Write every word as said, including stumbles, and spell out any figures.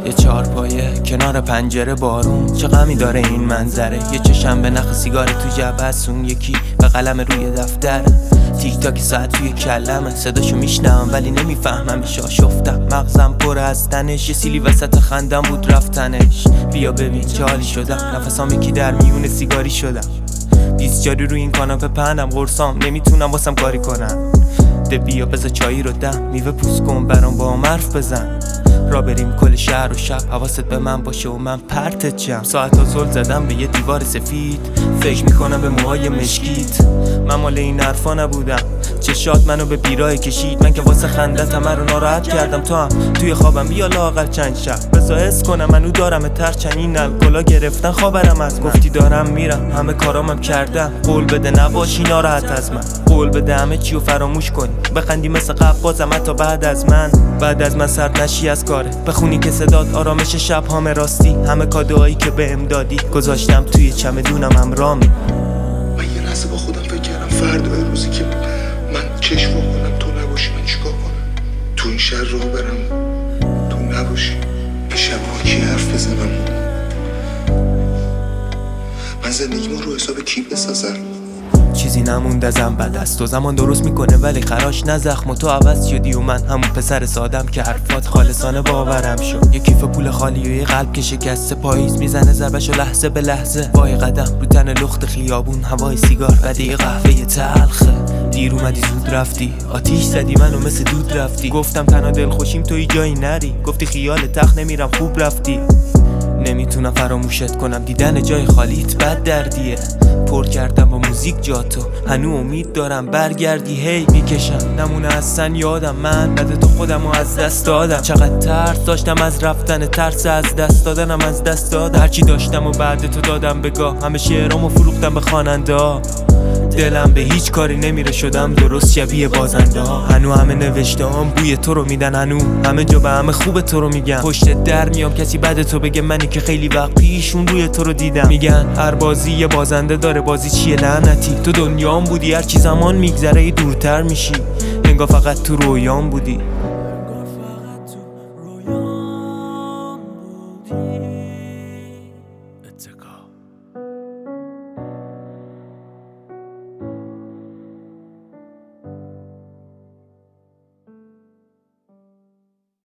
یه چهارپایه کنار پنجره بارون، چه غمی داره این منظره. یه چشم به نخ سیگار تو جعبه است، اون یکی به قلم روی دفتر. تیک تاک ساعت توی کلمه، صداشو میشنم ولی نمیفهمم. شافتم مغزم پر از تنش، یه سیلی وسط خندم بود رفتنش. بیا ببین چه حالی شدم، نفسام یکی در میون سیگاری شدم. بیست جاری روی این کاناپه پهنم، قرصام نمیتونم واسم کاری کنم. ده بیا بذار چایی رو دم، میوه پوست کن برام با هم حرف بزن. را بریم کل شهر و شب، حواست به من باشه و من پرتت جم. ساعت ها زل زدم به یه دیوار سفید، فکر میکنم به موهای مشکیت. من مال این حرفا نبودم، چشات منو به بیراه کشید. من که واسه خندت همه رو ناراحت کردم، تو هم توی خوابم بیا لااقل چند شب بذار حس کنم منو دارم تر. چنین الکلا گرفتن خبرم از من، گفتی دارم میرم همه کارامم کردم. قول بده نباشی ناراحت از من، قول بده همه چی رو فراموش کنی، بخندی مثل قبل بازم حتی بعد از من. بعد از من سرد نشی از کاره، بخونی که صدات آرامش شب هام راستی. همه کادوهایی که بهم دادی گذاشتم توی چمدونم همراه. من یه لحظه با خودم فکر کردم فردا روزی که من چشم کنم تو نباشی من چیکار کنم؟ تو این شهر راه برم تو نباشی، این شب‌ها کی حرف بزنم؟ من زندگیمو رو حساب کی بسازم؟ چیزی نموند ازم بعد از تو، زمان درست میکنه ولی خراش نه زخم. و تو عوض شدی و من همون پسر سادم که حرفات خالصانه باورم شد. یه کیف پول خالی و یه قلب که شکسته، پاییز میزنه ضربشو لحظه به لحظه. وای قدم رو تن لخت خیابون، هوای سیگار بدی قهوه تلخه. دیر اومدی زود رفتی، آتیش زدی منو مثل دود رفتی. گفتم تنها دل خوشیم توی جایی نری، گفتی خیال تخت نمیرم خوب رفتی. نمیتونم فراموشت کنم، دیدن جای خالیت بد دردیه. پر کردم با موزیک جاتو، هنو امید دارم برگردی. هی میکشم نمونه اصلا یادم، من بعد تو خودمو از دست دادم. چقدر ترس داشتم از رفتن، ترس از دست دادنم از دست دادم. هرچی داشتم و بعد تو دادم بگاه، همه شعرامو فروختم به خواننده ها. دلم به هیچ کاری نمیره، شدم درست شبیه بازنده ها. هنو همه نوشته هم بوی تو رو میدن، هنو همه جا به همه خوب تو رو میگن. پشت در میام کسی بعد تو بگه منی که خیلی وقت پیشون روی تو رو دیدم. میگن هر بازی یه بازنده داره، بازی چیه لعنتی؟ تو دنیام بودی، هرچی زمان میگذره دورتر میشی، انگار فقط تو رویام بودی.